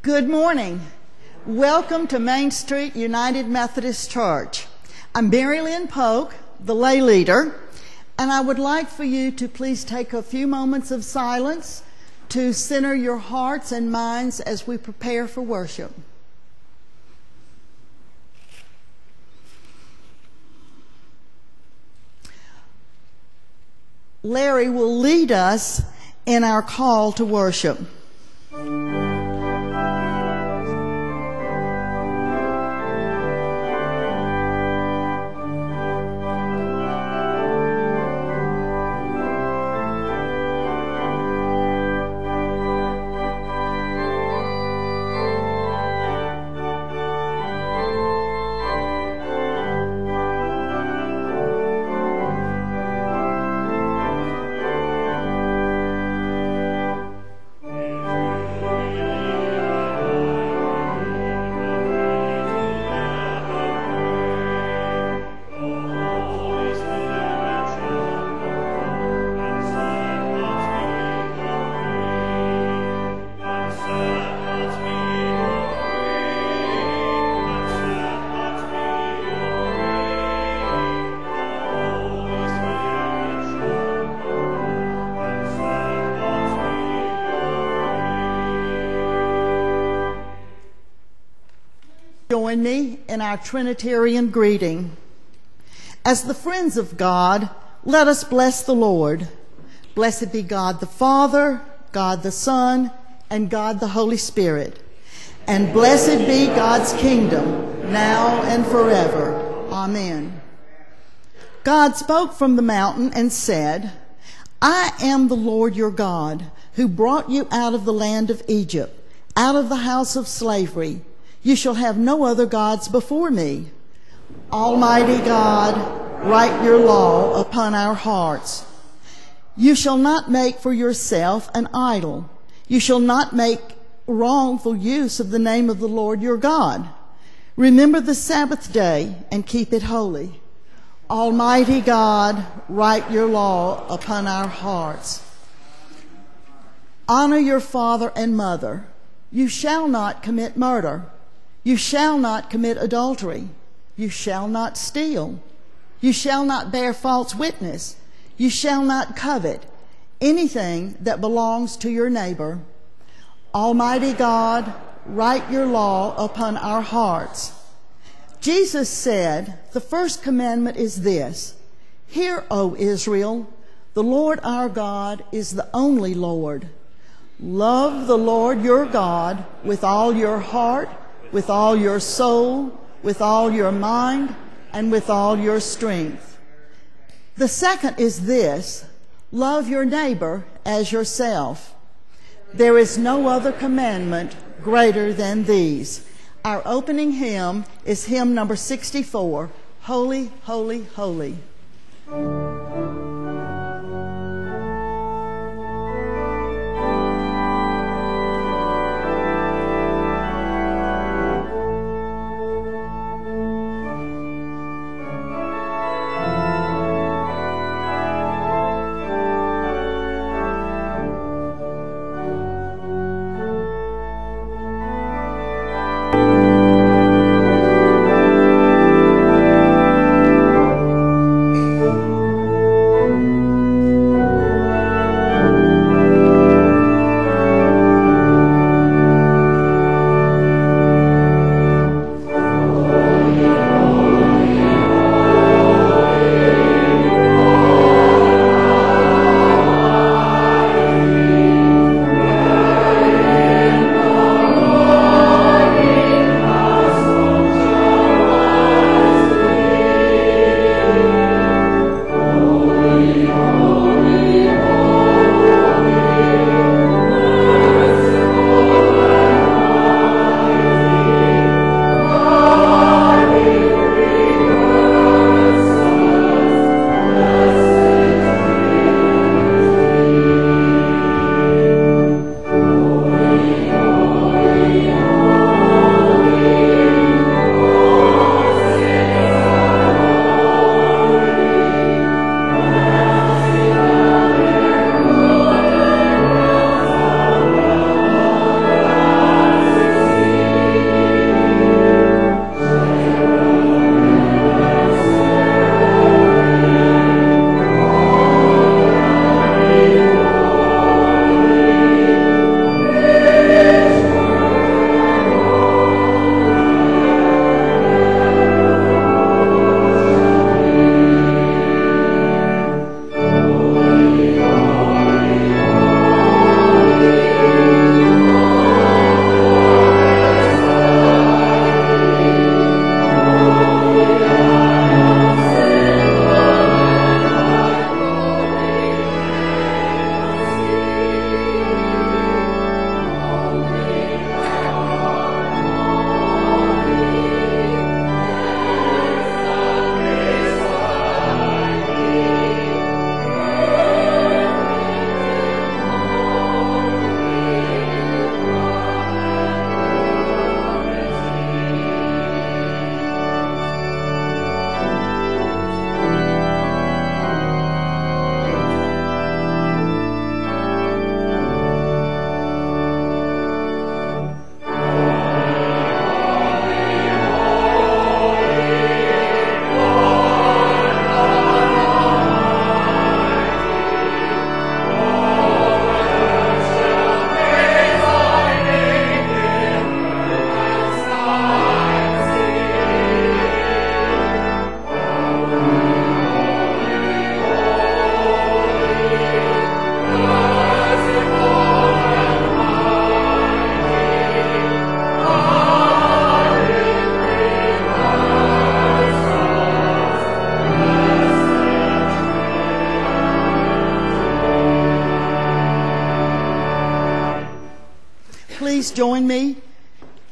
Good morning. Welcome to Main Street United Methodist Church. I'm Mary Lynn Polk, the lay leader, and I would like for you to please take a few moments of silence to center your hearts and minds as we prepare for worship. Larry will lead us in our call to worship. Join me in our Trinitarian greeting. As the friends of God, let us bless the Lord. Blessed be God the Father, God the Son, and God the Holy Spirit. And blessed be God's kingdom, now and forever. Amen. God spoke from the mountain and said, I am the Lord your God, who brought you out of the land of Egypt, out of the house of slavery. You shall have no other gods before me. Almighty God, write your law upon our hearts. You shall not make for yourself an idol. You shall not make wrongful use of the name of the Lord your God. Remember the Sabbath day and keep it holy. Almighty God, write your law upon our hearts. Honor your father and mother. You shall not commit murder. You shall not commit adultery. You shall not steal. You shall not bear false witness. You shall not covet anything that belongs to your neighbor. Almighty God, write your law upon our hearts. Jesus said, the first commandment is this, Hear, O Israel, the Lord our God is the only Lord. Love the Lord your God with all your heart, with all your soul, with all your mind, and with all your strength. The second is this, love your neighbor as yourself. There is no other commandment greater than these. Our opening hymn is hymn number 64, Holy, Holy, Holy.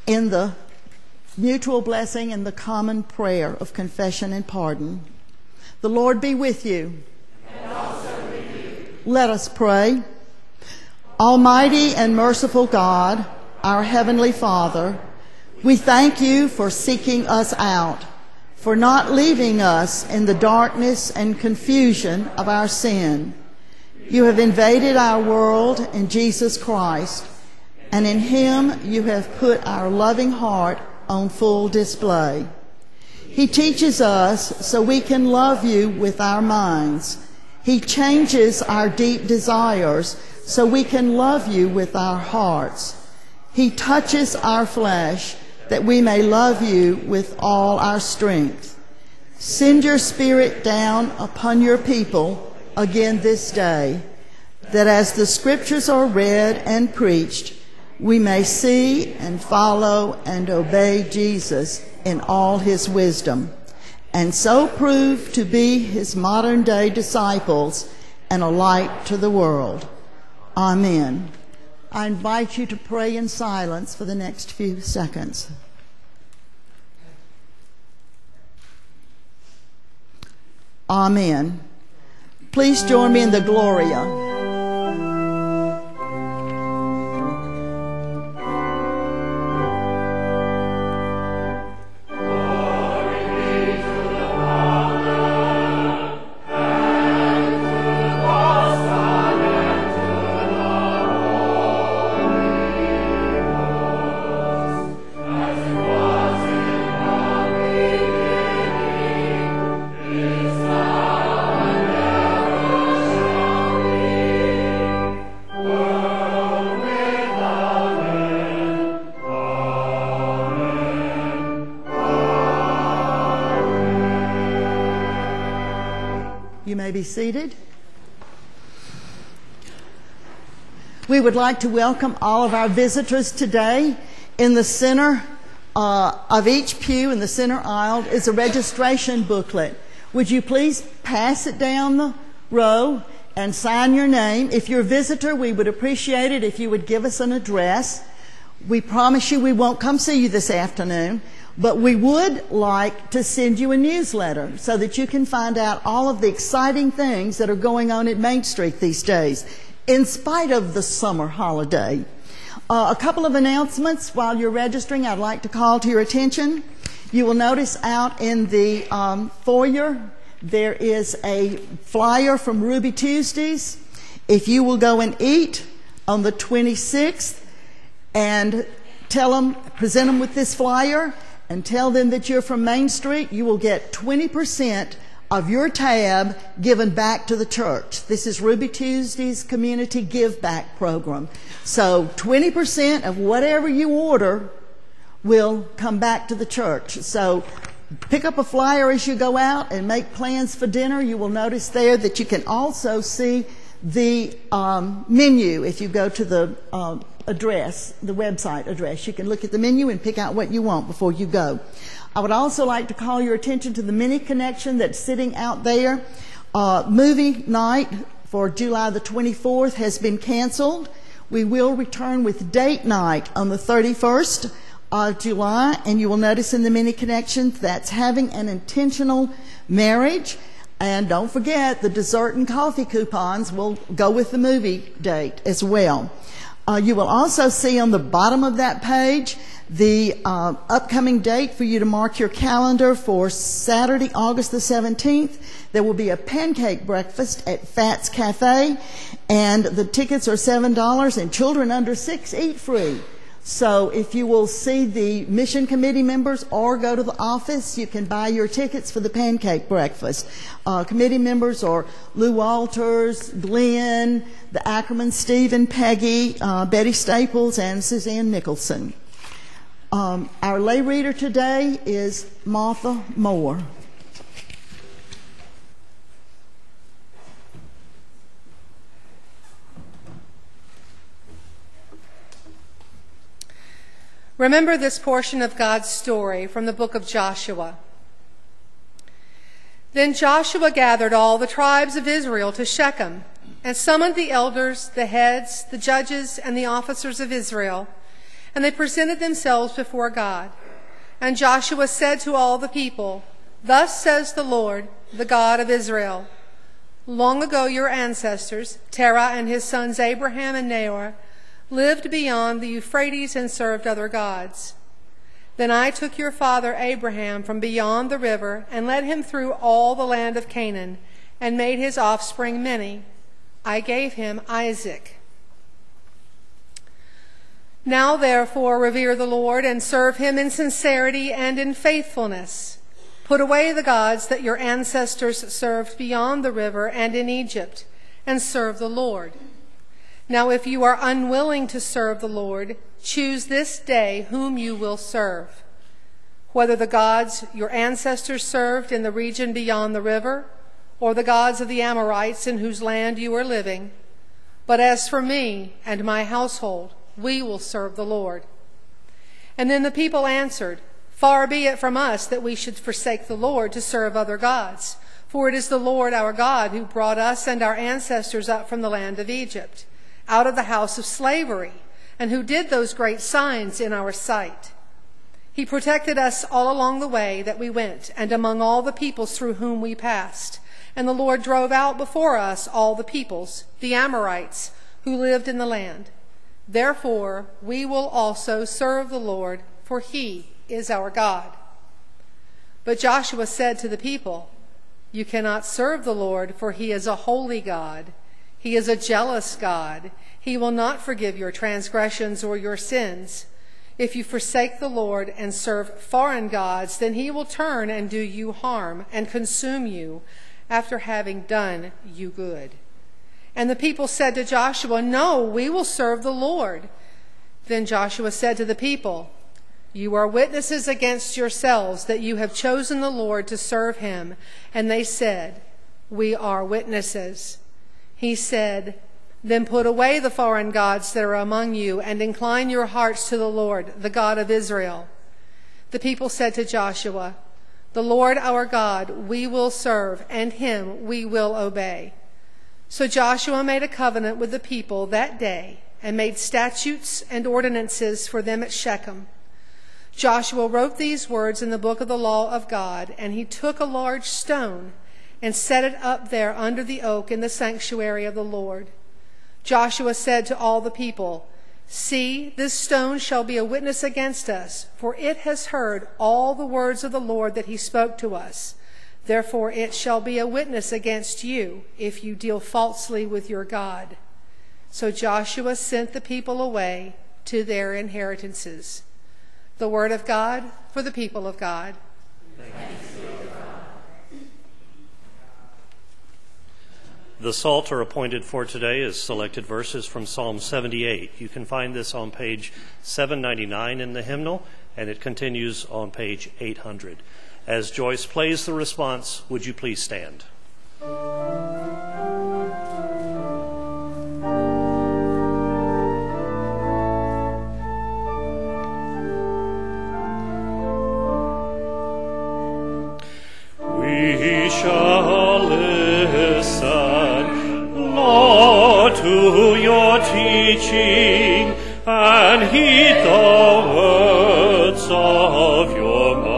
in the mutual blessing and the common prayer of confession and pardon. The Lord be with you. And also with you. Let us pray. Almighty and merciful God, our Heavenly Father, we thank you for seeking us out, for not leaving us in the darkness and confusion of our sin. You have invaded our world in Jesus Christ, and in Him you have put our loving heart on full display. He teaches us so we can love you with our minds. He changes our deep desires so we can love you with our hearts. He touches our flesh that we may love you with all our strength. Send your Spirit down upon your people again this day, that as the Scriptures are read and preached, we may see and follow and obey Jesus in all his wisdom, and so prove to be his modern-day disciples and a light to the world. Amen. I invite you to pray in silence for the next few seconds. Amen. Please join me in the Gloria. You may be seated. We would like to welcome all of our visitors today. In the center of each pew, in the center aisle, is a registration booklet. Would you please pass it down the row and sign your name? If you're a visitor, we would appreciate it if you would give us an address. We promise you we won't come see you this afternoon, but we would like to send you a newsletter so that you can find out all of the exciting things that are going on at Main Street these days, in spite of the summer holiday. A couple of announcements while you're registering I'd like to call to your attention. You will notice out in the foyer there is a flyer from Ruby Tuesdays. If you will go and eat on the 26th and present them with this flyer, and tell them that you're from Main Street, you will get 20% of your tab given back to the church. This is Ruby Tuesday's Community Give Back program. So 20% of whatever you order will come back to the church. So pick up a flyer as you go out and make plans for dinner. You will notice there that you can also see the menu. If you go to the address, the website address, you can look at the menu and pick out what you want before you go. I would also like to call your attention to the mini connection that's sitting out there. Movie night for July the 24th has been canceled. We will return with date night on the 31st of July, and you will notice in the mini connection that's having an intentional marriage. And don't forget, the dessert and coffee coupons will go with the movie date as well. You will also see on the bottom of that page the upcoming date for you to mark your calendar for Saturday, August the 17th. There will be a pancake breakfast at Fats Cafe, and the tickets are $7, and children under 6 eat free. So if you will see the mission committee members or go to the office, you can buy your tickets for the pancake breakfast. Committee members are Lou Walters, Glenn, the Ackerman, Steve and Peggy, Betty Staples, and Suzanne Nicholson. Our lay reader today is Martha Moore. Remember this portion of God's story from the book of Joshua. Then Joshua gathered all the tribes of Israel to Shechem and summoned the elders, the heads, the judges, and the officers of Israel, And they presented themselves before God. And Joshua said to all the people, "Thus says the Lord, the God of Israel, long ago your ancestors, Terah and his sons Abraham and Nahor, lived beyond the Euphrates and served other gods. Then I took your father Abraham from beyond the river and led him through all the land of Canaan and made his offspring many. I gave him Isaac. Now therefore revere the Lord and serve him in sincerity and in faithfulness. Put away the gods that your ancestors served beyond the river and in Egypt, and serve the Lord. Now if you are unwilling to serve the Lord, choose this day whom you will serve, whether the gods your ancestors served in the region beyond the river, or the gods of the Amorites in whose land you are living. But as for me and my household, we will serve the Lord." And then the people answered, "Far be it from us that we should forsake the Lord to serve other gods. For it is the Lord our God who brought us and our ancestors up from the land of Egypt, out of the house of slavery, and who did those great signs in our sight. He protected us all along the way that we went, and among all the peoples through whom we passed. And the Lord drove out before us all the peoples, the Amorites, who lived in the land. Therefore we will also serve the Lord, for he is our God." But Joshua said to the people, "You cannot serve the Lord, for he is a holy God. He is a jealous God. He will not forgive your transgressions or your sins. If you forsake the Lord and serve foreign gods, then he will turn and do you harm and consume you after having done you good." And the people said to Joshua, "No, we will serve the Lord." Then Joshua said to the people, "You are witnesses against yourselves that you have chosen the Lord to serve him." And they said, "We are witnesses." He said, "Then put away the foreign gods that are among you and incline your hearts to the Lord, the God of Israel." The people said to Joshua, "The Lord our God we will serve, and him we will obey." So Joshua made a covenant with the people that day and made statutes and ordinances for them at Shechem. Joshua wrote these words in the book of the law of God, and he took a large stone and set it up there under the oak in the sanctuary of the Lord. Joshua said to all the people, "See, this stone shall be a witness against us, for it has heard all the words of the Lord that he spoke to us. Therefore it shall be a witness against you if you deal falsely with your God." So Joshua sent the people away to their inheritances. The word of God for the people of God. Thanks be to God. The Psalter appointed for today is selected verses from Psalm 78. You can find this on page 799 in the hymnal, and it continues on page 800. As Joyce plays the response, would you please stand? We shall listen, Lord, to your teaching, and heed the words of your mouth.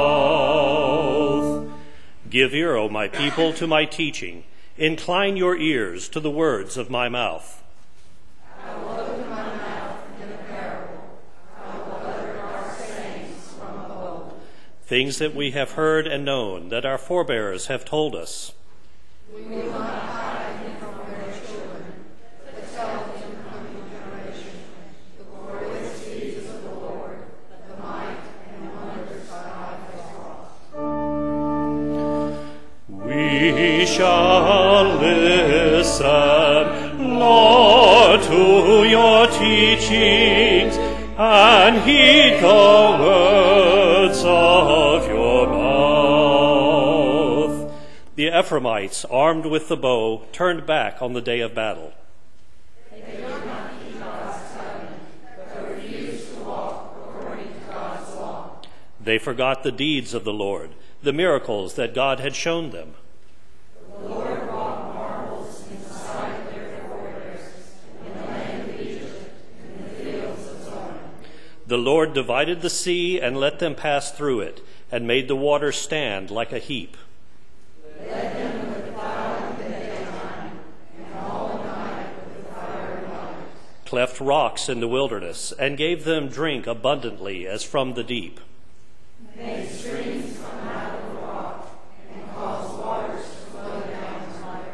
Give ear, O my people, to my teaching. Incline your ears to the words of my mouth. I will open my mouth in a parable. I will utter our sayings from of old. Things that we have heard and known, that our forebears have told us. We will not hide them from their children, but tell them to the coming generation the glorious deeds of the Lord, the might and wonders God has wrought. We shall listen, Lord, to your teachings, and heed the words of your mouth. The Ephraimites, armed with the bow, turned back on the day of battle. They did not keep God's covenant, but refused to walk according to God's law. They forgot the deeds of the Lord, the miracles that God had shown them. The Lord wrought marvels in the sight of their forebears, in the land of Egypt, in the fields of Zoan. The Lord divided the sea and let them pass through it, and made the waters stand like a heap. Led them with cloud in the daytime, and all night with the fiery light. Cleft rocks in the wilderness, and gave them drink abundantly as from the deep. Made streams come out of the rock, and caused waters to flow down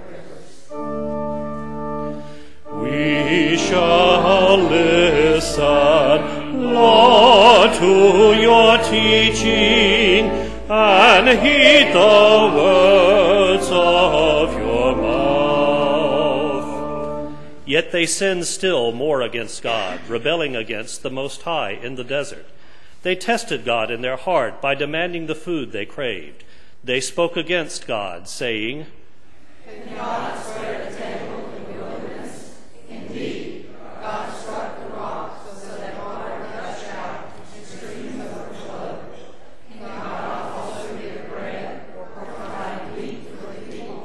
like rivers. We shall listen, Lord, to your teaching, and heed the words of your mouth. Yet they sinned still more against God, rebelling against the Most High in the desert. They tested God in their heart by demanding the food they craved. They spoke against God, saying, Can God spread a table in the wilderness? Indeed, God struck the rock so that water gushed out and streams overflowed. Can God also give bread or provide meat for the people?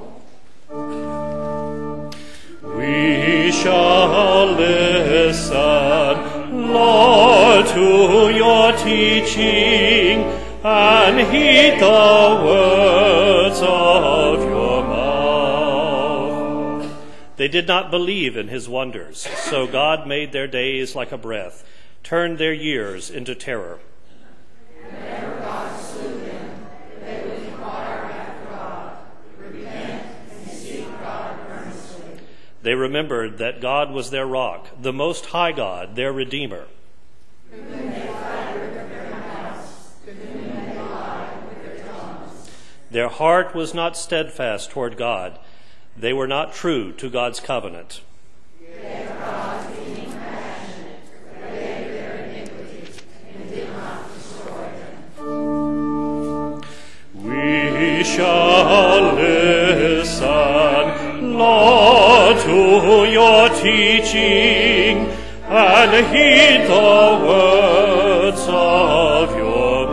We shall listen, Lord, to your teaching, and heed the words of your mouth. They did not believe in his wonders, so God made their days like a breath, turned their years into terror. Whenever God slew them, they would inquire after God, repent, and seek God earnestly. They remembered that God was their rock, the Most High God, their Redeemer. Whom they flattered with their mouths, to whom they lied with their tongues. Their heart was not steadfast toward God. They were not true to God's covenant. Yet God, being compassionate, forgave their iniquity, and did not destroy them. We shall listen, Lord, to your teaching, and heed the words of your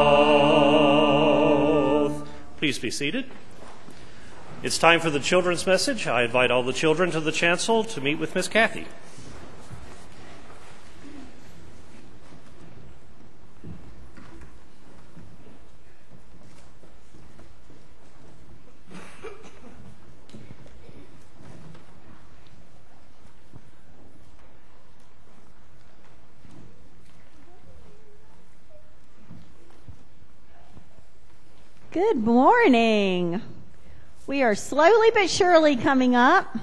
mouth. Please be seated. It's time for the children's message. I invite all the children to the chancel to meet with Miss Kathy. Good morning. We are slowly but surely coming up.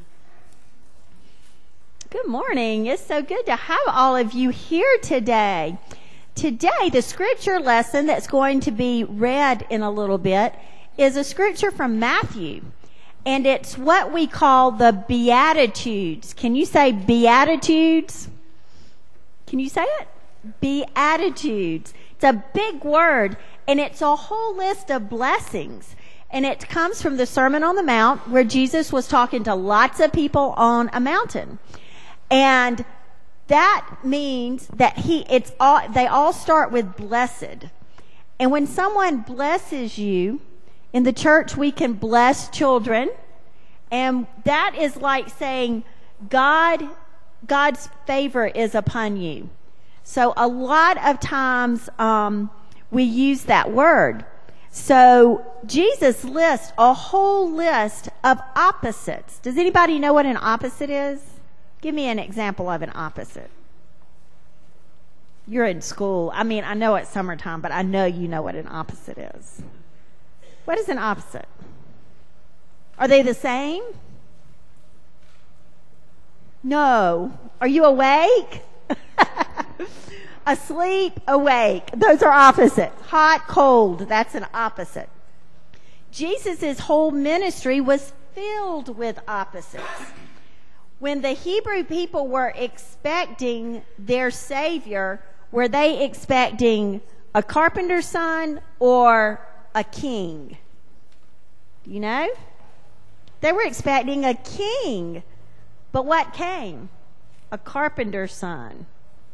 Good morning. It's so good to have all of you here today. Today, the scripture lesson that's going to be read in a little bit is a scripture from Matthew. And it's what we call the Beatitudes. Can you say Beatitudes? Can you say it? Beatitudes. It's a big word, and it's a whole list of blessings. And it comes from the Sermon on the Mount, where Jesus was talking to lots of people on a mountain. And that means that they all start with blessed. And when someone blesses you, in the church we can bless children. And that is like saying God's favor is upon you. So a lot of times we use that word. So Jesus lists a whole list of opposites. Does anybody know what an opposite is? Give me an example of an opposite. You're in school. I mean, I know it's summertime, but I know you know what an opposite is. What is an opposite? Are they the same? No. Are you awake? Asleep, awake. Those are opposite. Hot, cold. That's an opposite. Jesus' whole ministry was filled with opposites. When the Hebrew people were expecting their Savior, were they expecting a carpenter's son or a king? Do you know? They were expecting a king. But what came? A carpenter's son.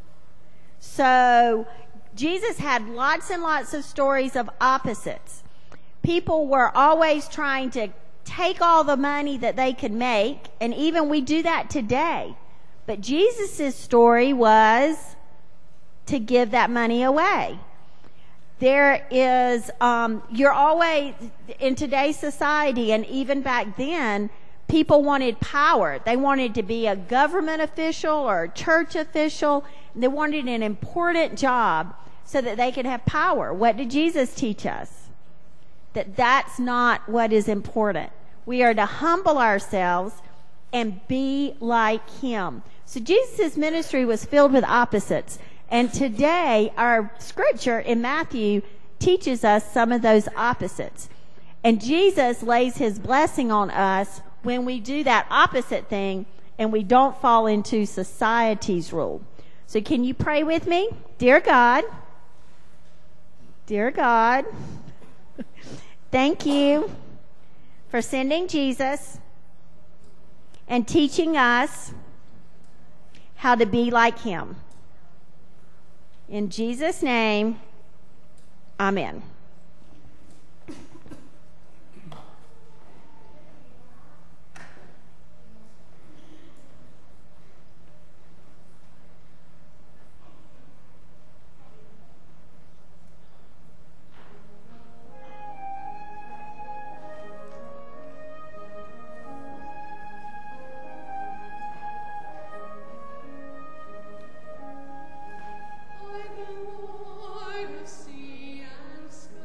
So Jesus had lots and lots of stories of opposites. People were always trying to take all the money that they could make, and even we do that today. But Jesus' story was to give that money away. There is, you're always, in today's society and even back then, people wanted power. They wanted to be a government official or a church official. They wanted an important job so that they could have power. What did Jesus teach us? That that's not what is important. We are to humble ourselves and be like him. So Jesus' ministry was filled with opposites. And today, our scripture in Matthew teaches us some of those opposites. And Jesus lays his blessing on us when we do that opposite thing and we don't fall into society's rule. So can you pray with me? Dear God, thank you for sending Jesus and teaching us how to be like him. In Jesus' name, amen. By the Lord of sea and sky.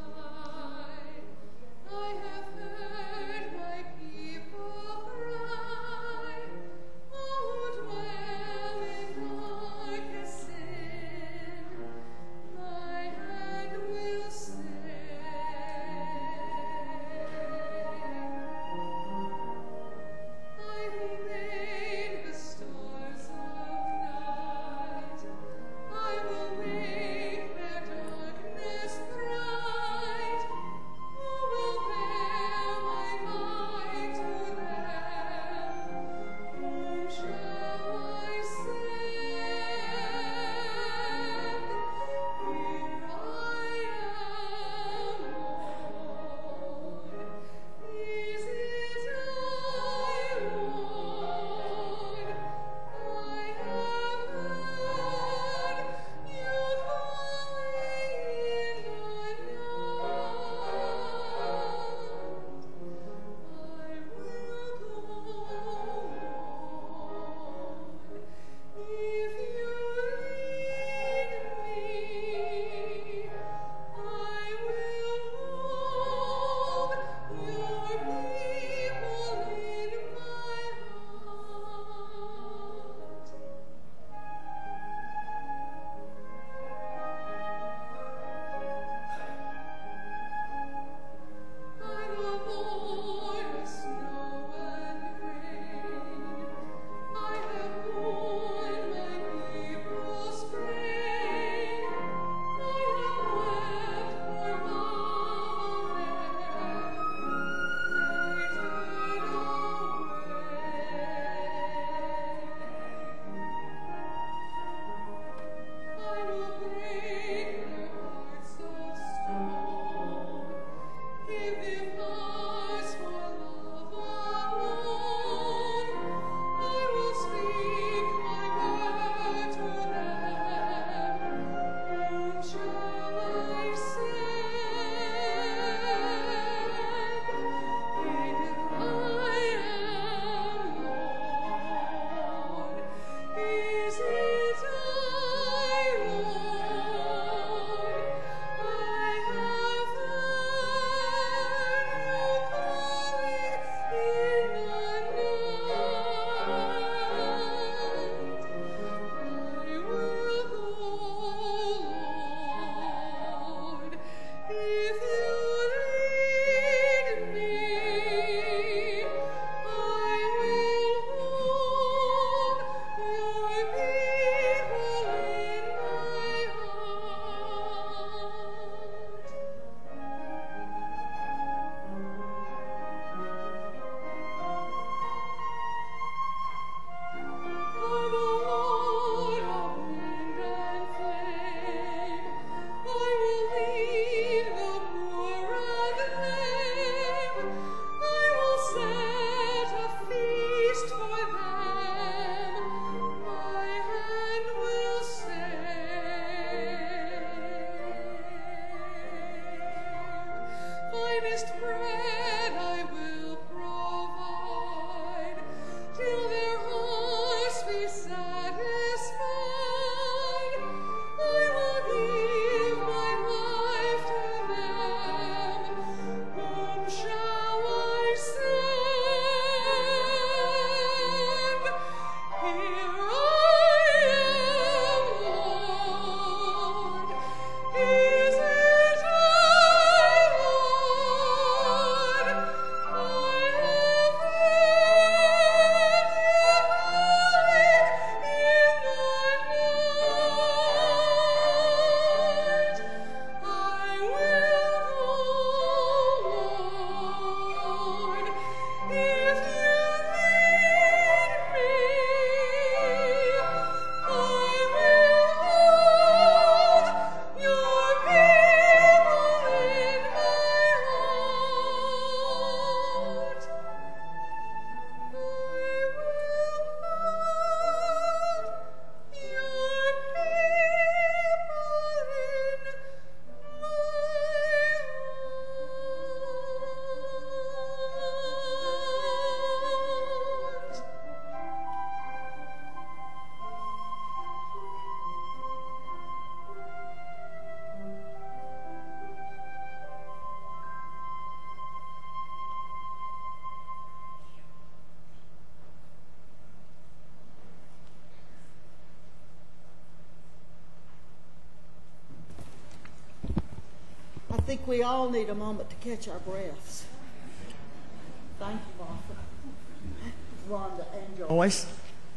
I think we all need a moment to catch our breaths. Thank you, Martha, Rhonda, and Joyce.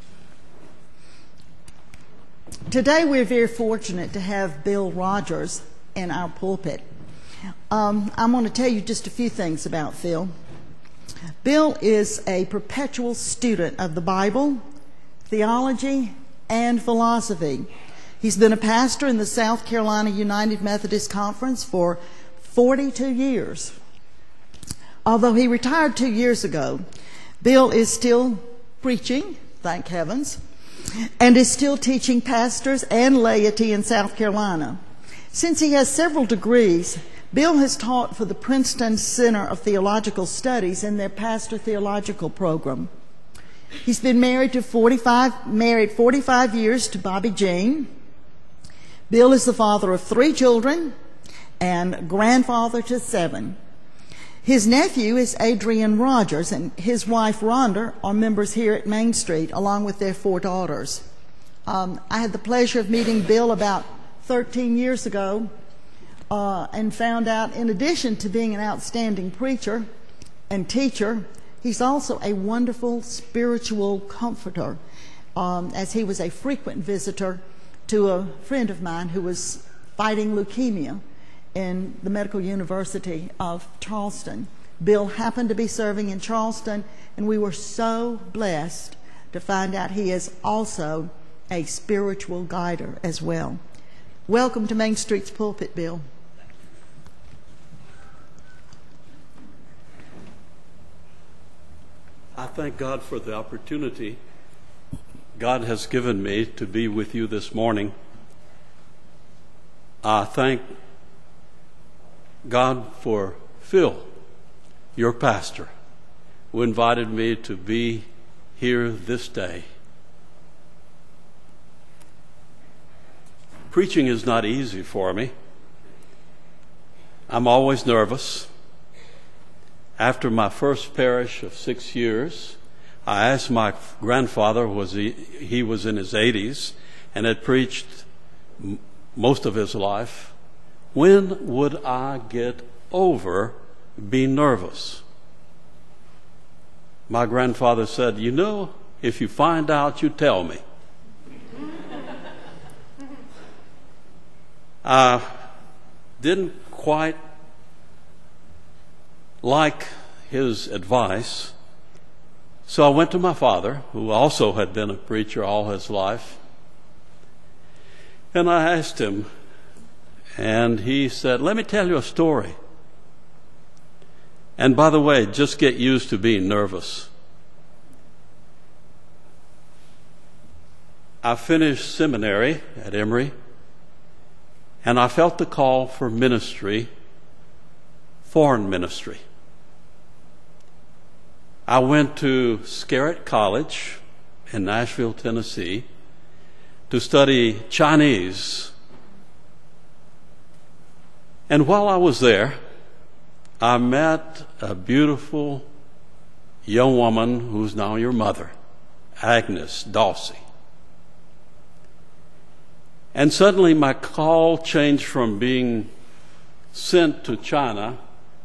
Today we're very fortunate to have Bill Rogers in our pulpit. I'm going to tell you just a few things about Phil. Bill is a perpetual student of the Bible, theology, and philosophy. He's been a pastor in the South Carolina United Methodist Conference for 42 years. Although he retired 2 years ago, Bill is still preaching, thank heavens, and is still teaching pastors and laity in South Carolina. Since he has several degrees, Bill has taught for the Princeton Center of Theological Studies in their pastor theological program. He's been married 45 years to Bobby Jean. Bill is the father of 3 children and grandfather to 7. His nephew is Adrian Rogers, and his wife Rhonda are members here at Main Street, along with their 4 daughters. I had the pleasure of meeting Bill about 13 years ago and found out, in addition to being an outstanding preacher and teacher, he's also a wonderful spiritual comforter, as he was a frequent visitor to a friend of mine who was fighting leukemia in the Medical University of Charleston. Bill happened to be serving in Charleston, and we were so blessed to find out he is also a spiritual guider as well. Welcome to Main Street's pulpit, Bill. I thank God for the opportunity God has given me to be with you this morning. I thank God for Phil, your pastor, who invited me to be here this day. Preaching is not easy for me. I'm always nervous. After my first parish of 6 years, I asked my grandfather, he was in his 80s and had preached most of his life, when would I get over being nervous? My grandfather said, "You know, if you find out, you tell me." I didn't quite like his advice, so I went to my father, who also had been a preacher all his life, and I asked him, and he said, "Let me tell you a story. And by the way, just get used to being nervous." I finished seminary at Emory, and I felt the call for ministry, foreign ministry. I went to Scarrett College in Nashville, Tennessee, to study Chinese. And while I was there, I met a beautiful young woman who's now your mother, Agnes Dawsey. And suddenly my call changed from being sent to China,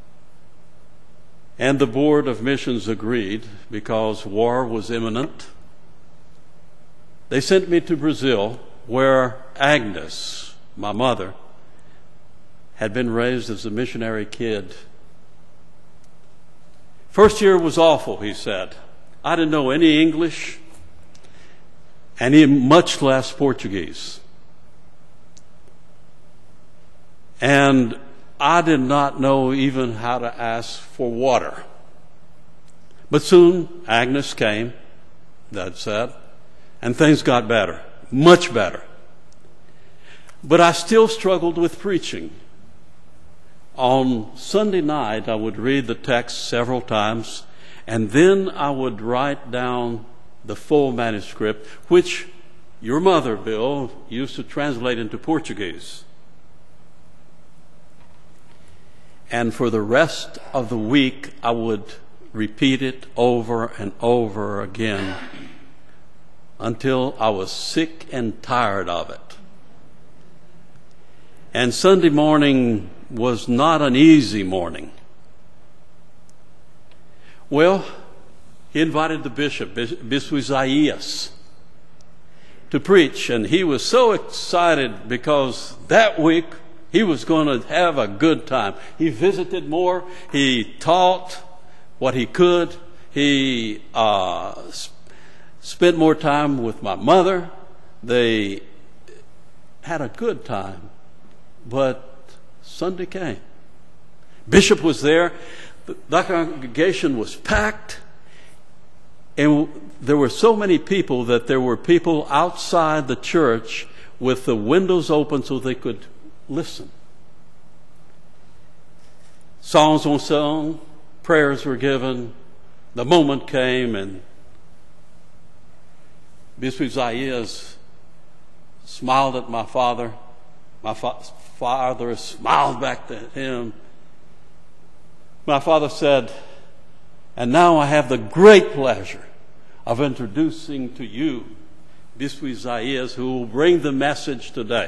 and the Board of Missions agreed because war was imminent. They sent me to Brazil, where Agnes, my mother, had been raised as a missionary kid. First year was awful, he said. I didn't know any English, and much less Portuguese. And I did not know even how to ask for water. But soon Agnes came, that said, and things got better, much better. But I still struggled with preaching. On Sunday night, I would read the text several times, and then I would write down the full manuscript, which your mother, Bill, used to translate into Portuguese. And for the rest of the week, I would repeat it over and over again until I was sick and tired of it. And Sunday morning, was not an easy morning. Well, he invited the bishop, Bishop Zaias, to preach, and he was so excited because that week he was going to have a good time. He visited more. He taught what he could. He spent more time with my mother. They had a good time. But Sunday came. Bishop was there. The congregation was packed. And there were so many people that there were people outside the church with the windows open so they could listen. Songs were sung, prayers were given. The moment came, and Bishop Zaias smiled at my father. My father smiled back at him. My father said, "And now I have the great pleasure of introducing to you Bishop Zaias, who will bring the message today."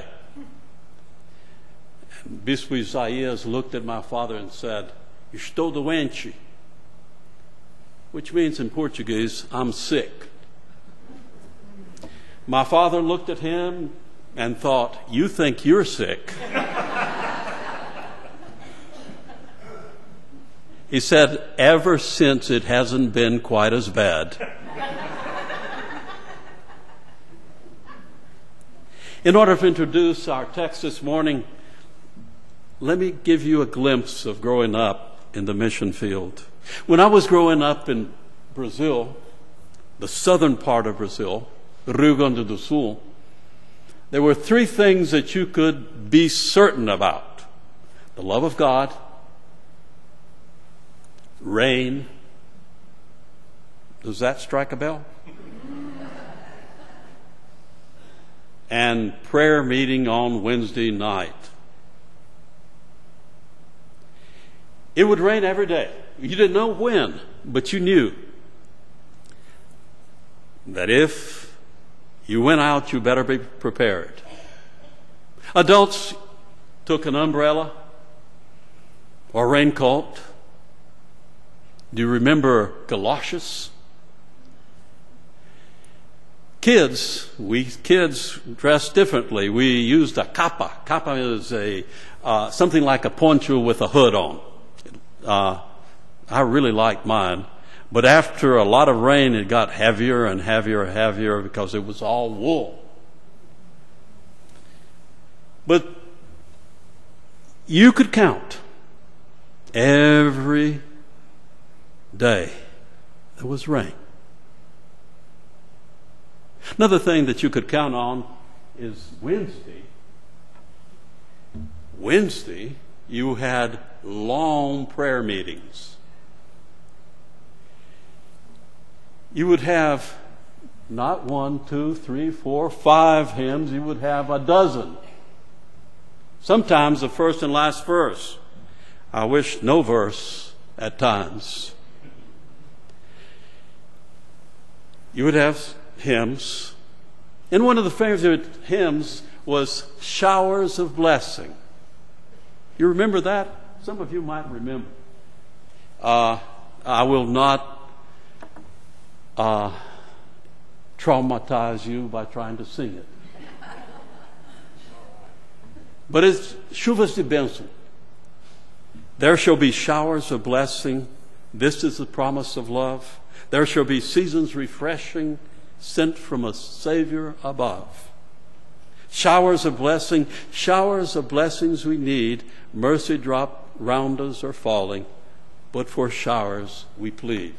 And Bishop Zaias looked at my father and said, "Estou doente," which means in Portuguese, "I'm sick." My father looked at him and thought, "You think you're sick?" He said, "Ever since it hasn't been quite as bad." In order to introduce our text this morning, let me give you a glimpse of growing up in the mission field. When I was growing up in Brazil, the southern part of Brazil, Rio Grande do Sul, there were three things that you could be certain about: the love of God, rain. Does that strike a bell? And prayer meeting on Wednesday night. It would rain every day. You didn't know when, but you knew that if you went out, you better be prepared. Adults took an umbrella or raincoat. Do you remember galoshes? Kids dressed differently. We used a capa. Capa is something like a poncho with a hood on. I really liked mine. But after a lot of rain, it got heavier and heavier and heavier because it was all wool. But you could count every day there was rain. Another thing that you could count on is Wednesday. Wednesday, you had long prayer meetings. You would have not 1, 2, 3, 4, 5 hymns. You would have a dozen. Sometimes the first and last verse. I wish no verse at times. You would have hymns. And one of the favorite hymns was Showers of Blessing. You remember that? Some of you might remember. I will not traumatize you by trying to sing it. But it's chuvas de bênção. There shall be showers of blessing. This is the promise of love. There shall be seasons refreshing, sent from a Savior above. Showers of blessing, showers of blessings we need. Mercy drop round us are falling, but for showers we plead.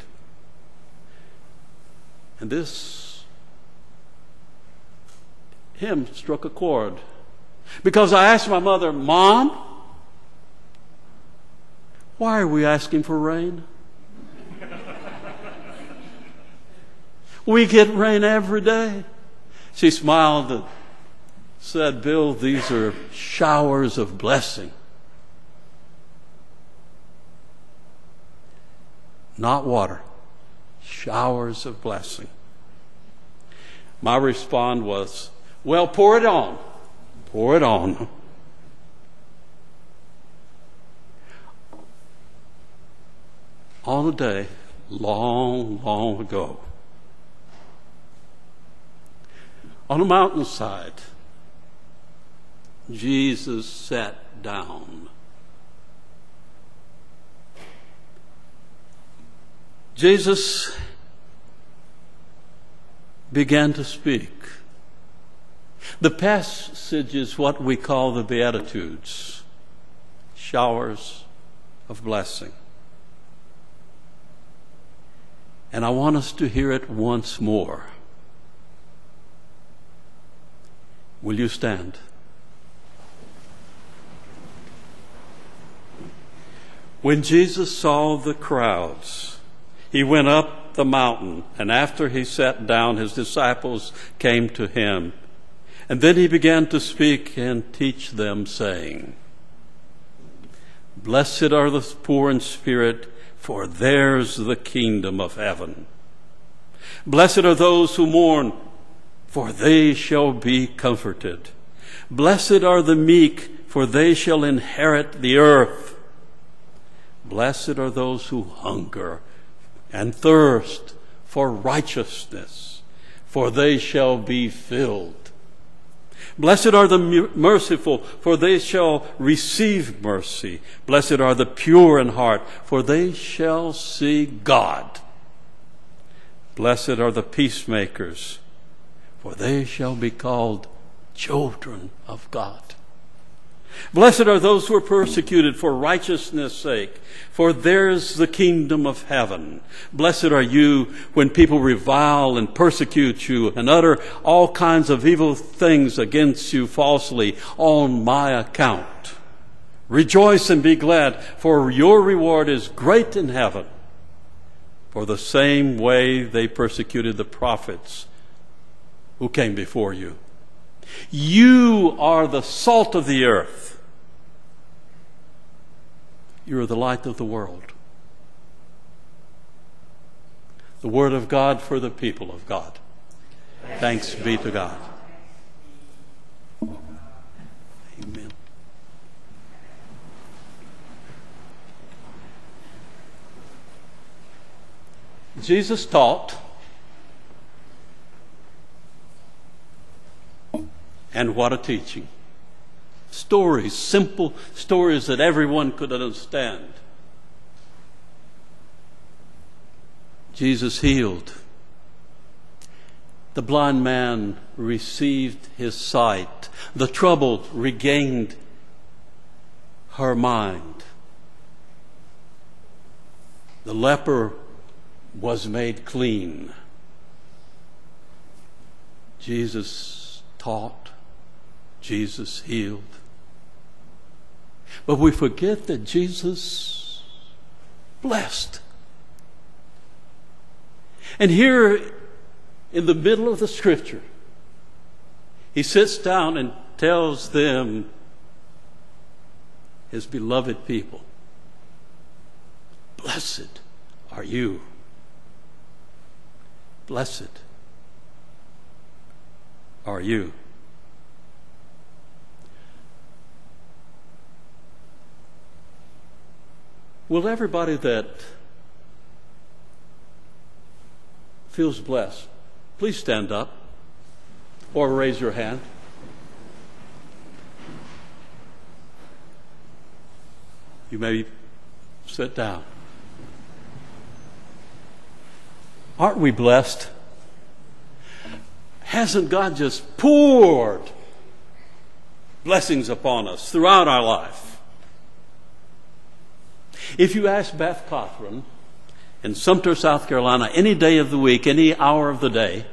And this hymn struck a chord. Because I asked my mother, "Mom, why are we asking for rain? We get rain every day." She smiled and said, "Bill, these are showers of blessing. Not water, showers of blessing." My response was, "Well, pour it on. Pour it on." on a day long, long ago, on a mountainside, Jesus sat down. Jesus began to speak. The passage is what we call the Beatitudes, showers of blessing. And I want us to hear it once more. Will you stand? When Jesus saw the crowds, he went up the mountain, and after he sat down, his disciples came to him. And then he began to speak and teach them, saying, Blessed are the poor in spirit, for theirs the kingdom of heaven. Blessed are those who mourn, for they shall be comforted. Blessed are the meek, for they shall inherit the earth. Blessed are those who hunger and thirst for righteousness, for they shall be filled. Blessed are the merciful, for they shall receive mercy. Blessed are the pure in heart, for they shall see God. Blessed are the peacemakers, for they shall be called children of God. Blessed are those who are persecuted for righteousness' sake, for theirs the kingdom of heaven. Blessed are you when people revile and persecute you and utter all kinds of evil things against you falsely on my account. Rejoice and be glad, for your reward is great in heaven. For the same way they persecuted the prophets who came before you. You are the salt of the earth. You are the light of the world. The word of God for the people of God. Thanks be to God. Amen. Jesus taught, and what a teaching. Stories, simple stories that everyone could understand. Jesus healed. The blind man received his sight. The troubled regained her mind. The leper was made clean. Jesus taught. Jesus healed. But we forget that Jesus blessed. And here in the middle of the scripture, he sits down and tells them, his beloved people, blessed are you. Blessed are you. Will everybody that feels blessed, please stand up or raise your hand. You may sit down. Aren't we blessed? Hasn't God just poured blessings upon us throughout our life? If you ask Beth Cothran in Sumter, South Carolina, any day of the week, any hour of the day,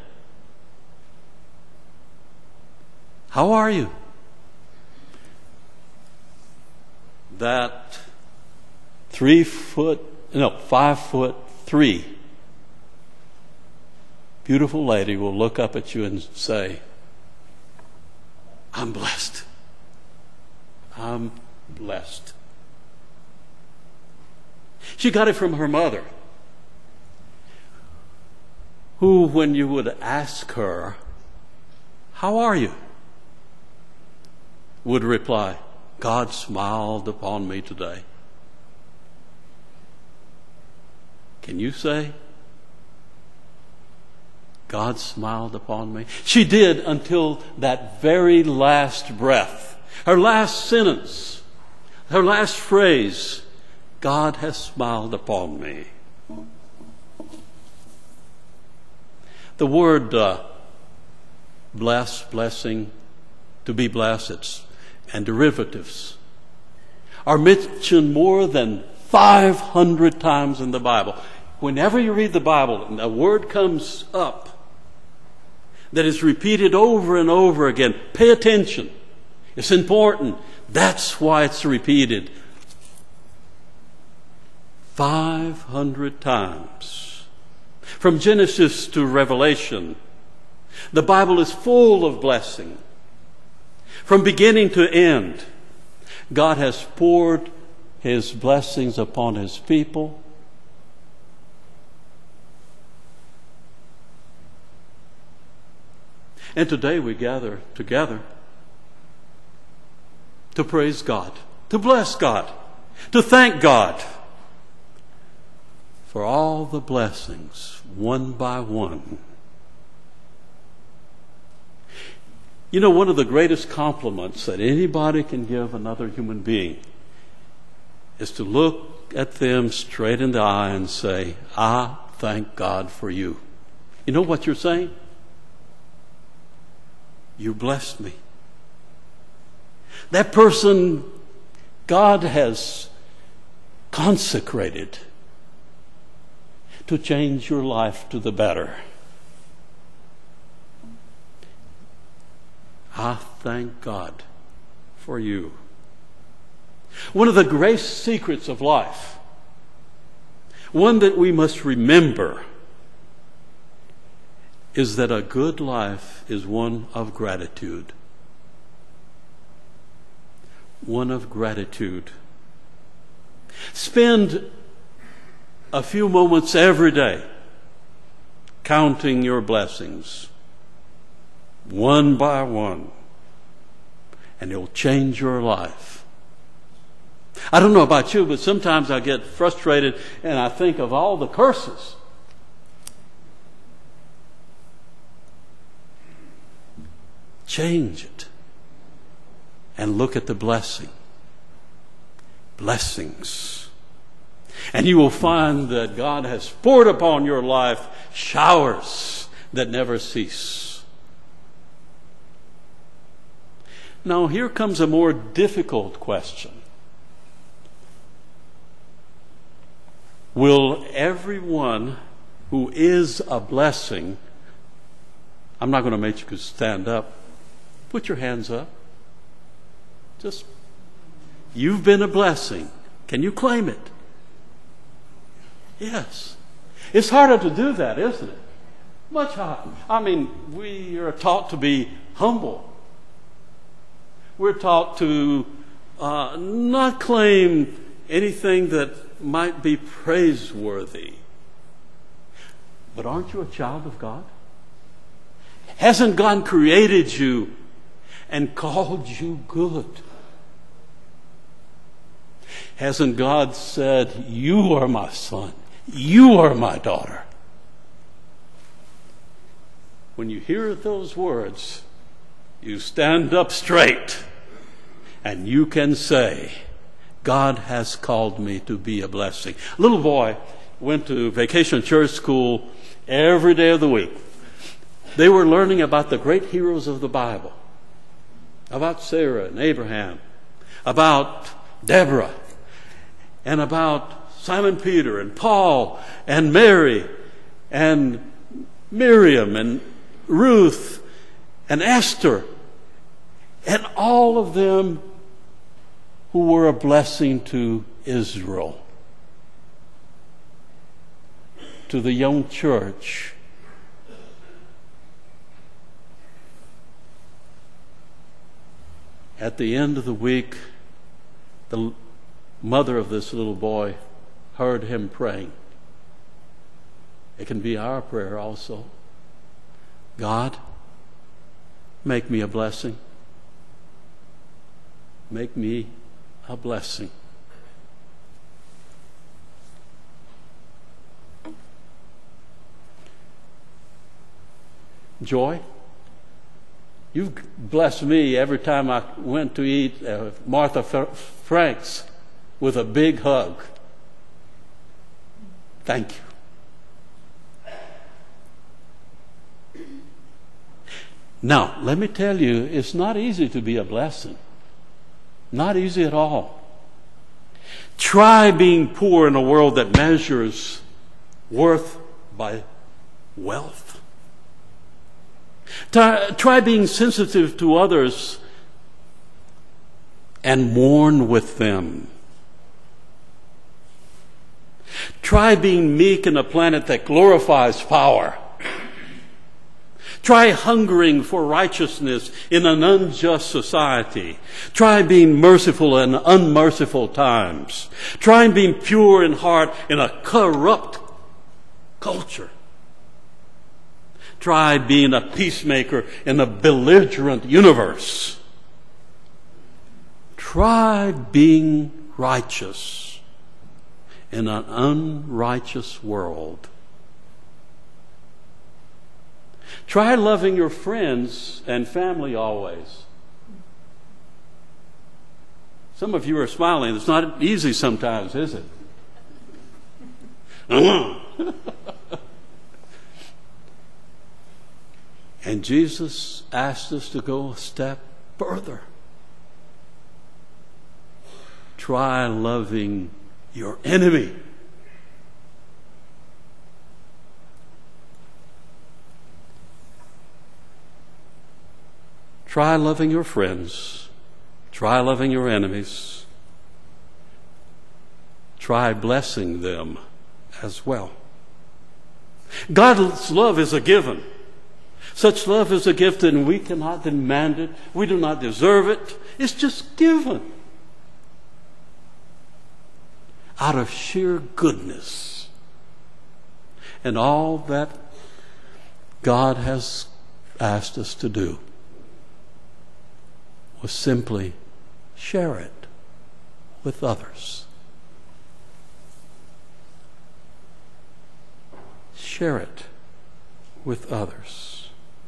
how are you? That 5'3" beautiful lady will look up at you and say, I'm blessed. I'm blessed. She got it from her mother, who, when you would ask her, how are you? Would reply, God smiled upon me today. Can you say, God smiled upon me? She did until that very last breath. Her last sentence, her last phrase, God has smiled upon me. The word bless, blessing, to be blessed, and derivatives are mentioned more than 500 times in the Bible. Whenever you read the Bible and a word comes up that is repeated over and over again, pay attention. It's important. That's why it's repeated 500 times. From Genesis to Revelation, the Bible is full of blessing. From beginning to end, God has poured His blessings upon His people. And today we gather together to praise God, to bless God, to thank God for all the blessings, one by one. You know, one of the greatest compliments that anybody can give another human being is to look at them straight in the eye and say, I thank God for you. You know what you're saying? You blessed me. That person God has consecrated to change your life to the better. I thank God for you. One of the great secrets of life, one that we must remember, is that a good life is one of gratitude. One of gratitude. Spend a few moments every day counting your blessings, one by one, and it will change your life. I don't know about you, but sometimes I get frustrated and I think of all the curses. Change it and look at the blessing. Blessings. And you will find that God has poured upon your life showers that never cease. Now, here comes a more difficult question. Will everyone who is a blessing, I'm not going to make you stand up. Put your hands up. Just, you've been a blessing. Can you claim it? Yes. It's harder to do that, isn't it? Much harder. I mean, we are taught to be humble. We're taught to not claim anything that might be praiseworthy. But aren't you a child of God? Hasn't God created you and called you good? Hasn't God said, you are my son, you are my daughter? When you hear those words, you stand up straight and you can say, God has called me to be a blessing. A little boy went to vacation church school every day of the week. They were learning about the great heroes of the Bible, about Sarah and Abraham, about Deborah, and about Simon Peter and Paul and Mary and Miriam and Ruth and Esther, and all of them who were a blessing to Israel, to the young church. At the end of the week, the mother of this little boy heard him praying. It can be our prayer also. God, make me a blessing. Make me a blessing. Joy, you've blessed me every time I went to eat Martha Frank's with a big hug. Thank you. Now, let me tell you, it's not easy to be a blessing. Not easy at all. Try being poor in a world that measures worth by wealth. Try being sensitive to others and mourn with them. Try being meek in a planet that glorifies power. Try hungering for righteousness in an unjust society. Try being merciful in unmerciful times. Try being pure in heart in a corrupt culture. Try being a peacemaker in a belligerent universe. Try being righteous in an unrighteous world. Try loving your friends and family always. Some of you are smiling. It's not easy sometimes, is it? And Jesus asked us to go a step further. Try loving your enemy. Try loving your friends. Try loving your enemies. Try blessing them as well. God's love is a given. Such love is a gift, and we cannot demand it. We do not deserve it. It's just given out of sheer goodness. And all that God has asked us to do was simply share it with others. Share it with others.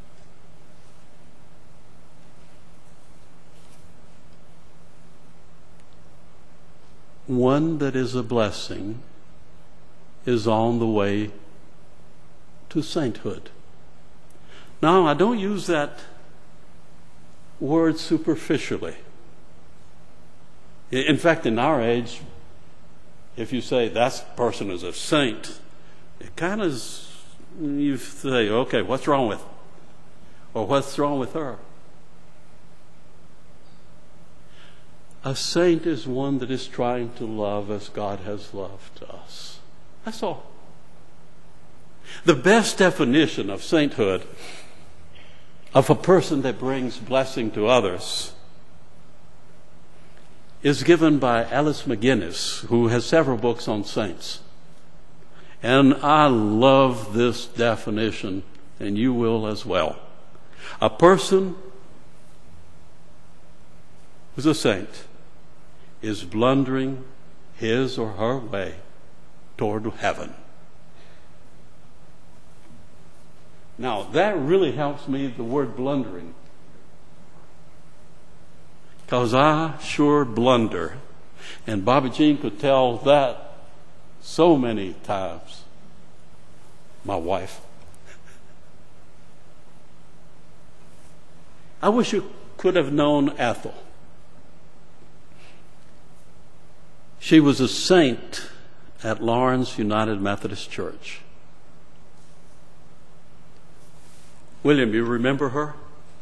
One that is a blessing is on the way to sainthood. Now, I don't use that word superficially. In fact, in our age, if you say that person is a saint, it kind of, you say, okay, what's wrong with him? Or what's wrong with her? A saint is one that is trying to love as God has loved us. That's all. The best definition of sainthood, of a person that brings blessing to others, is given by Alice McGinnis, who has several books on saints. And I love this definition, and you will as well. A person who's a saint is blundering his or her way toward heaven. Now, that really helps me, the word blundering, because I sure blunder. And Bobby Jean could tell that so many times. My wife. I wish you could have known Ethel. She was a saint at Lawrence United Methodist Church. William, you remember her?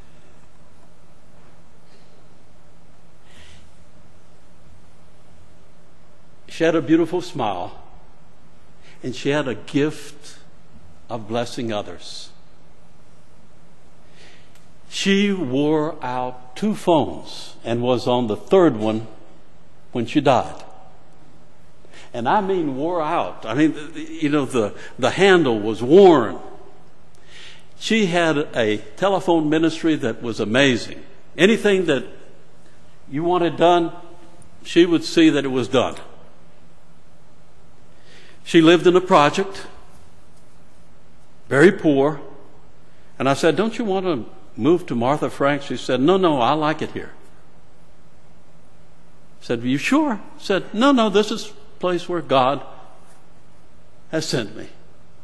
She had a beautiful smile, and she had a gift of blessing others. She wore out 2 phones and was on the 3rd one when she died. And I mean wore out. I mean, you know, the handle was worn. She had a telephone ministry that was amazing. Anything that you wanted done, she would see that it was done. She lived in a project, very poor, And I said, don't you want to move to Martha Frank? She said, no, I like it here. I said, you sure? She said, no, this is a place where God has sent me.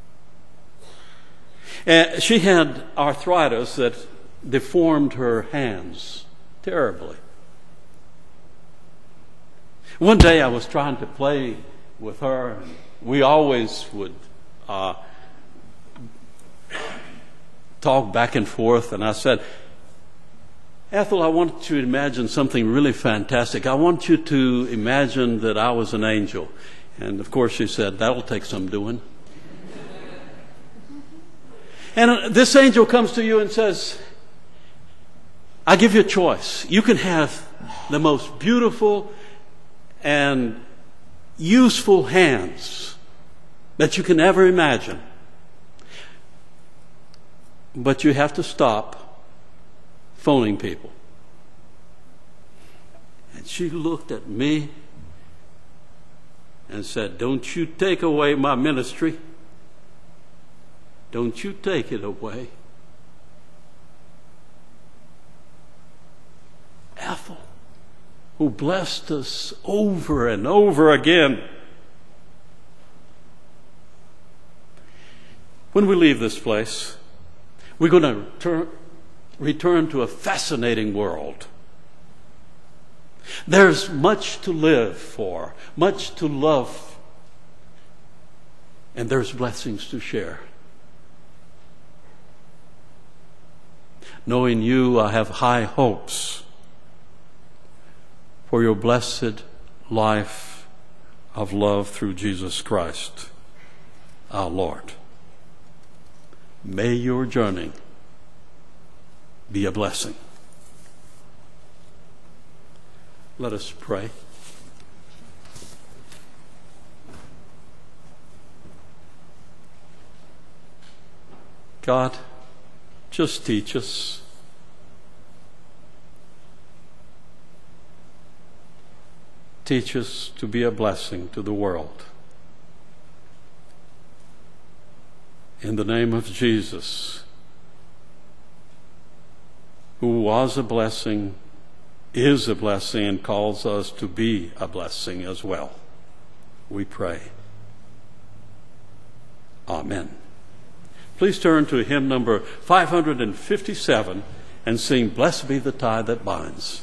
And she had arthritis that deformed her hands terribly. One day I was trying to play with her, and we always would talk back and forth, and I said, Ethel, I want you to imagine something really fantastic. I want you to imagine that I was an angel. And of course she said, that'll take some doing. And this angel comes to you and says, I give you a choice. You can have the most beautiful and useful hands that you can ever imagine. But you have to stop phoning people. And she looked at me and said, don't you take away my ministry. Don't you take it away. Ethel, who blessed us over and over again. When we leave this place, we're going to return to a fascinating world. There's much to live for, much to love, and there's blessings to share. Knowing you, I have high hopes for your blessed life of love through Jesus Christ, our Lord. May your journey be a blessing. Let us pray. God, just teach us. Teach us to be a blessing to the world. In the name of Jesus, who was a blessing, is a blessing, and calls us to be a blessing as well, we pray. Amen. Please turn to hymn number 557 and sing, Blessed Be the Tie That Binds.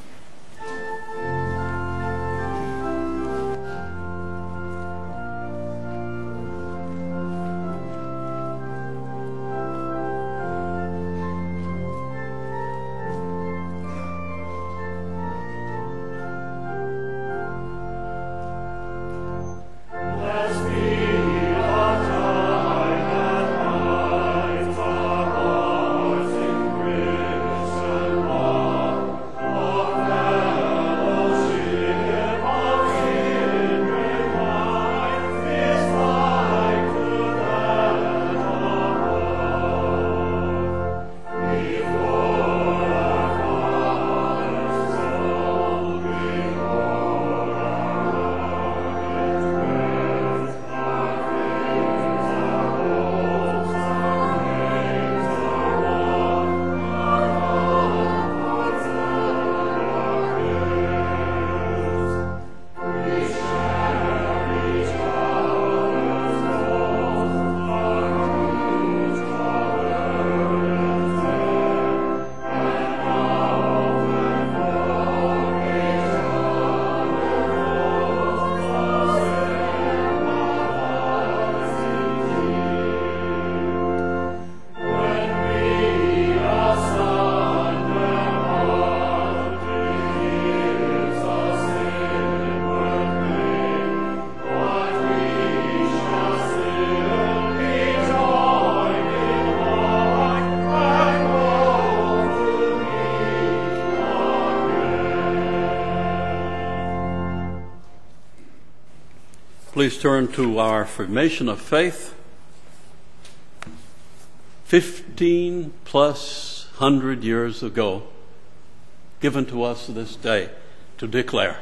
Please turn to our affirmation of faith. 15 plus 100 years ago, given to us this day to declare.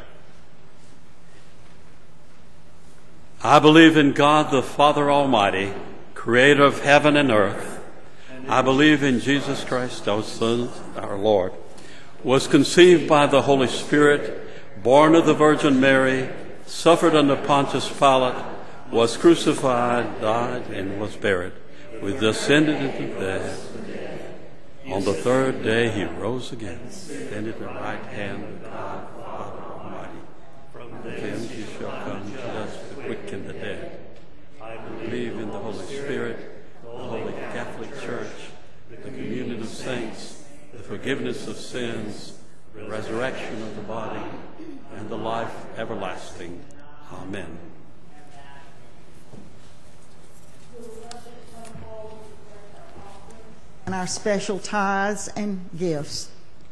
I believe in God the Father Almighty, creator of heaven and earth, I believe in Jesus Christ, our Son, our Lord, was conceived by the Holy Spirit, born of the Virgin Mary, suffered under Pontius Pilate, was crucified, died, and was buried. Was descended into the dead. On the third day he rose again, ascended at the right hand of God, Father Almighty. From thence he shall come to us, the quick and the dead. I believe in the Holy Spirit, the Holy Catholic Church, the communion of saints, the forgiveness of sins, the resurrection of the body, and the life everlasting. Amen. And our special tithes and gifts.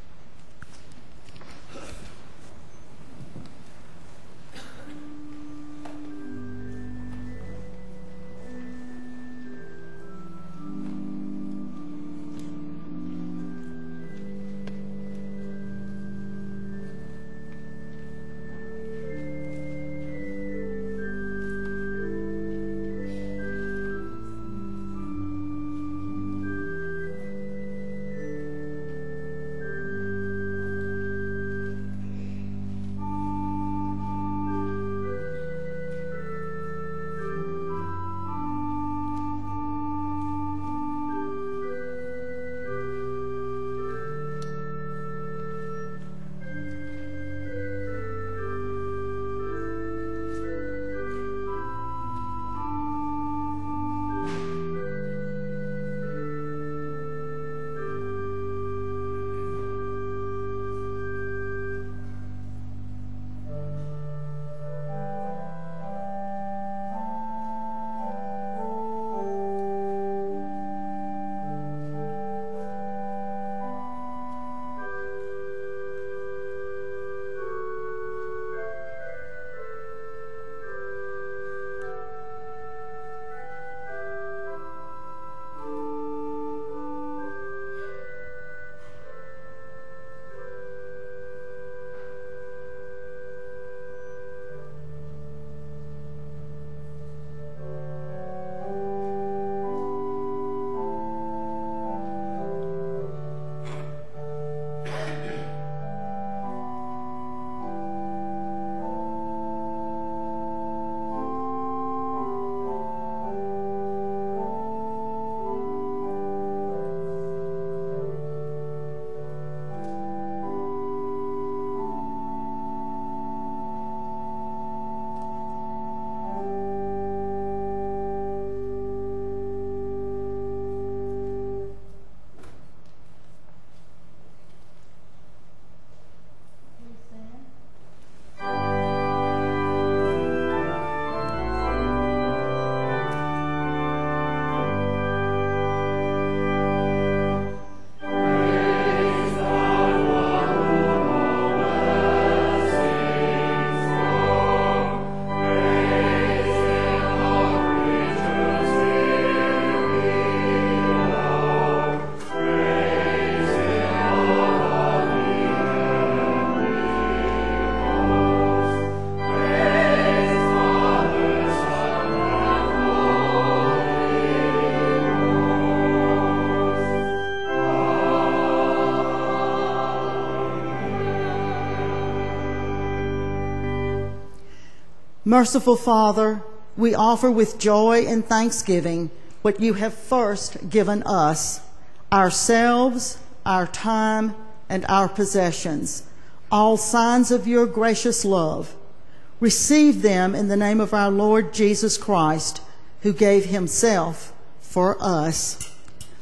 Merciful Father, we offer with joy and thanksgiving what you have first given us, ourselves, our time, and our possessions, all signs of your gracious love. Receive them in the name of our Lord Jesus Christ, who gave himself for us.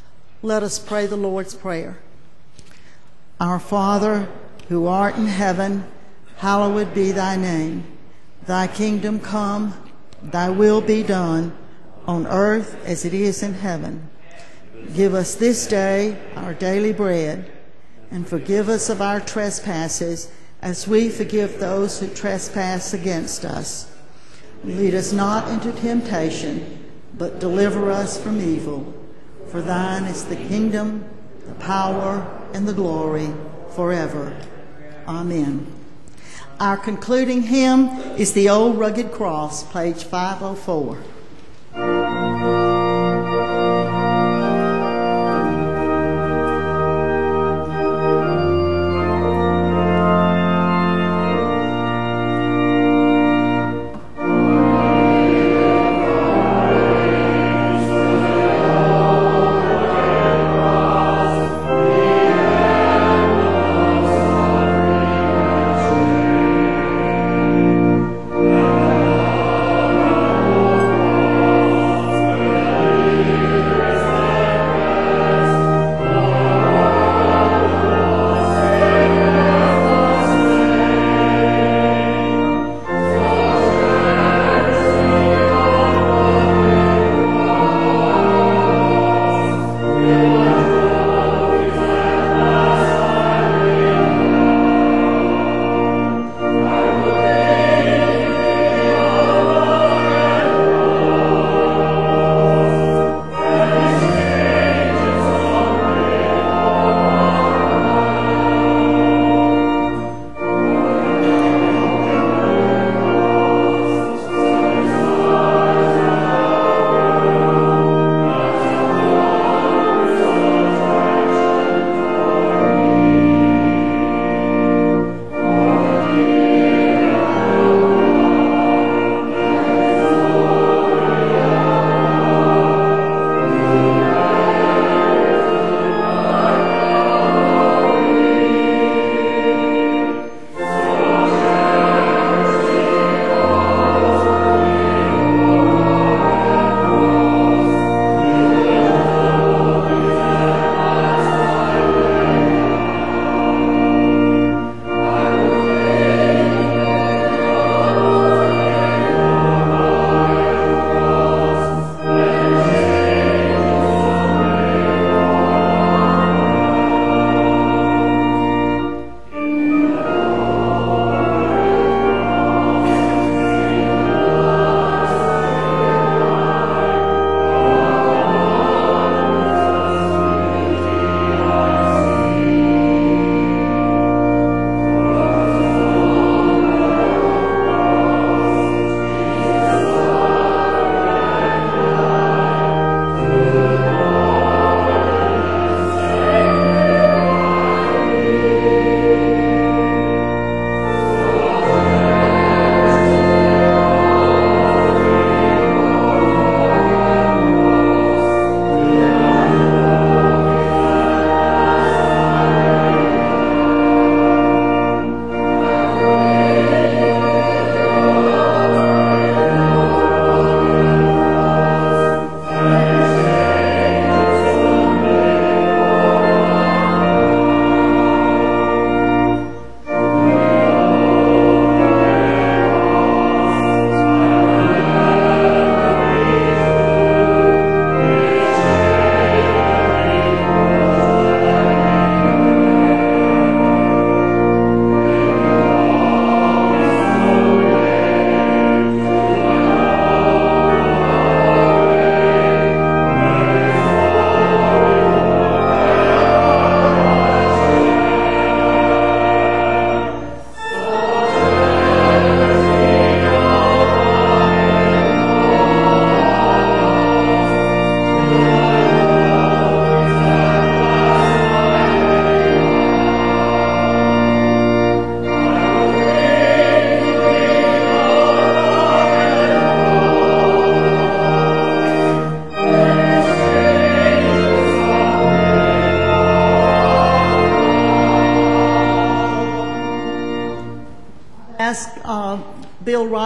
Let us pray the Lord's Prayer. Our Father, who art in heaven, hallowed be thy name. Thy kingdom come, thy will be done, on earth as it is in heaven. Give us this day our daily bread, and forgive us of our trespasses, as we forgive those who trespass against us. Lead us not into temptation, but deliver us from evil. For thine is the kingdom, the power, and the glory forever. Amen. Our concluding hymn is The Old Rugged Cross, page 504.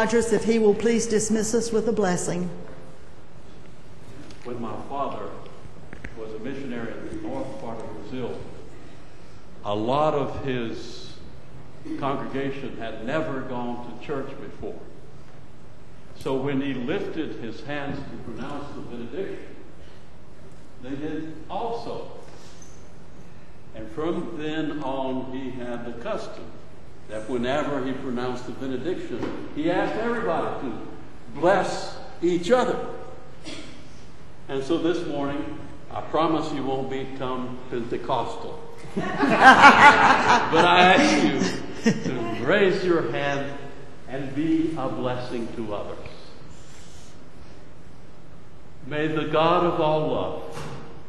Rogers if he will please dismiss us with a blessing. When my father was a missionary in the north part of Brazil, a lot of his congregation had never gone to church before. So when he lifted his hands to pronounce the benediction, they did also. And from then on, he had the custom that whenever he pronounced the benediction, he asked everybody to bless each other. And so this morning, I promise you won't become Pentecostal. But I ask you to raise your hand and be a blessing to others. May the God of all love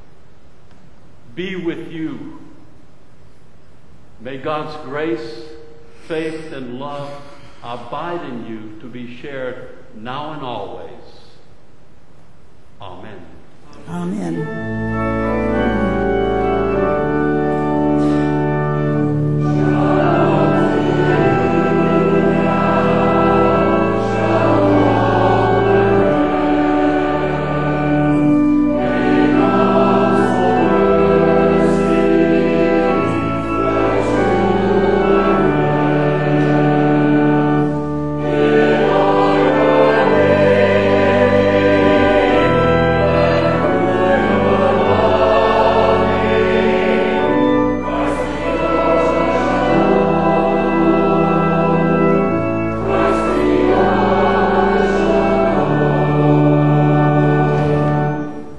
be with you. May God's grace, faith, and love abide in you to be shared now and always. Amen. Amen.